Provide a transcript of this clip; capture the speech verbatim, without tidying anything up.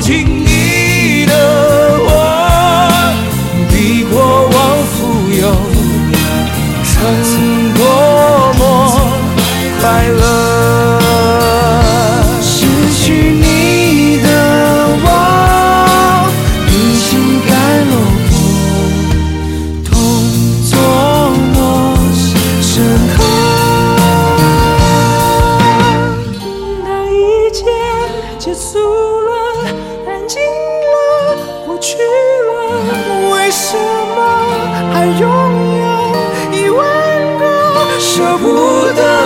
经意的我，比过往富有曾多么快乐。失去你的我，已经该落魄，痛多么深刻。当一切结束了，安静了，过去了，为什么还拥有一万个舍不得？